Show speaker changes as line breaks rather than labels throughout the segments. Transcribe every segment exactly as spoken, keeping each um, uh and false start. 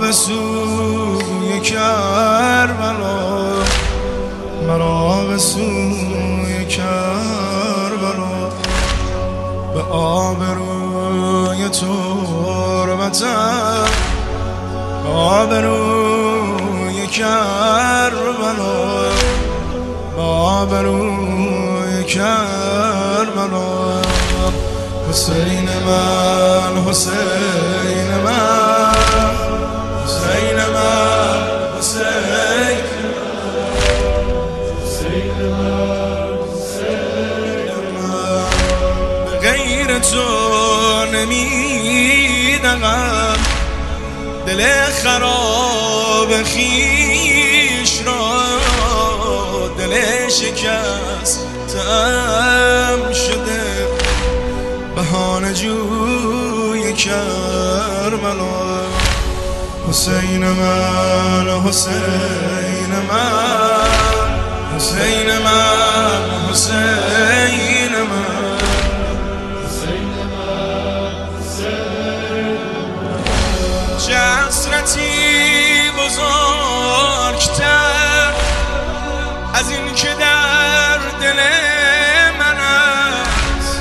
به سوی کربلا، مرا به سوی کربلا، به آبروی تربتم، به آبروی کربلا، به آبروی کربلا. حسین من، حسین من، حسین من، حسین غیر تو نمیدهم دل خراب خیش را، دل شکستم شده بهانه جوی کربلا. حسین من، حسین من، حسین من، حسین من، چه حسرتی بزرگتر از این که در دل من است.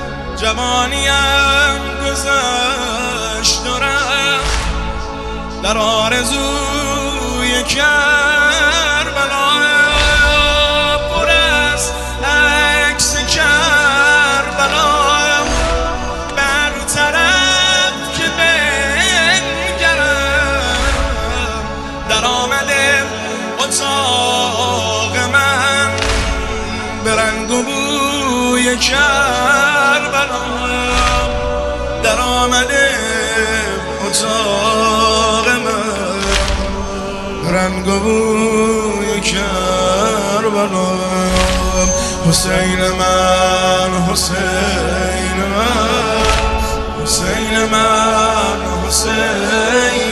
جوانیم گذشت و رفت در آرزوی کربلا، پر از عکس کربلا بر طرف که بنگرم. در آمده اتاق من به رنگ و بوی کربلا، در آمده اتاق من رنگ و بوی کربلا. حسین من، حسین من، حسین من، حسین